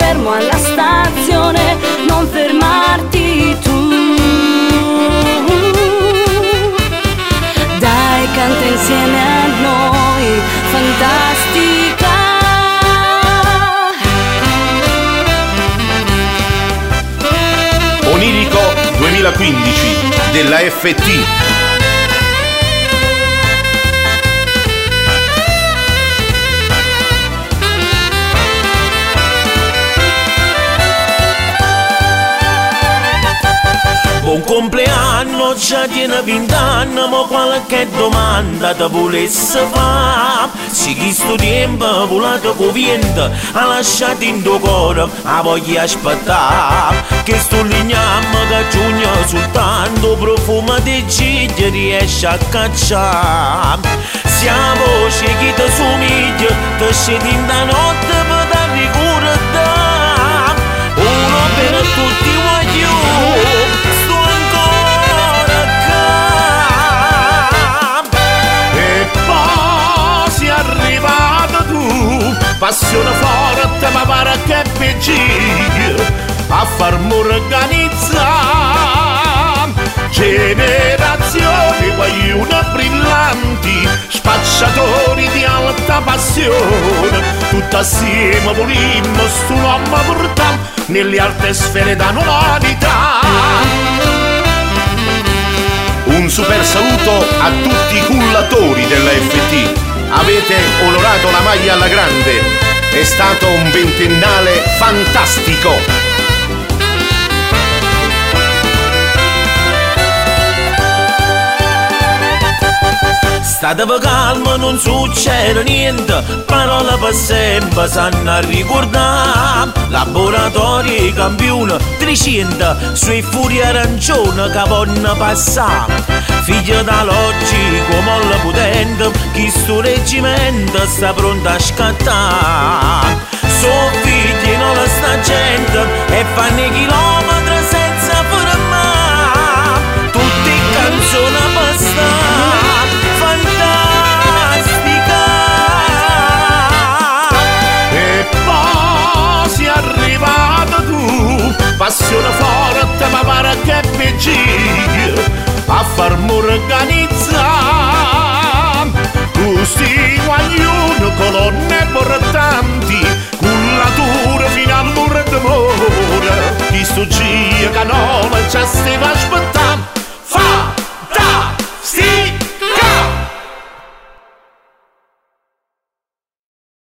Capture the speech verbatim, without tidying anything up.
fermo alla stazione, non fermarti tu. Dai, canta insieme a noi, fantastica. Onirico duemilaquindici della F T. Buon compleanno, già tiene vent'anni, ma qualche domanda ti volesse fare. Se questo tempo volato con vento ha lasciato in tuo cuore la voglia aspettare. Che sto lignamo che giugno soltanto profumo di ciglia riesce a cacciare. Sia voce che ti somiglia, ti scende in da notte per te ricordare. Uno per tutti voglio. Passione forte ma pare che peggio a farmi organizzare generazioni guaiune brillanti, spacciatori di alta passione, tutti assieme volimmo stu nome portare nelle alte sfere da nuovità. Un super saluto a tutti i cullatori della F T. Avete onorato la maglia alla grande, è stato un ventennale fantastico. Statevi calmo, non succede niente, parole per sempre sanno a ricordare. Laboratori campione trecento, sui furi arancione che vanno passare. Figlio da logico, molla potente, chi sto reggimento sta pronto a scattare. Sono figli non sta gente e fanno i chilometri senza fermare. Tutti canzoni a bastare, fantastica. E poi sei arrivato tu, passione forte ma pare che peggio a farmi organizzare questi guaglioni, colonne portanti, cullature fino al muro d'amore. Chi sto giro che non ci stava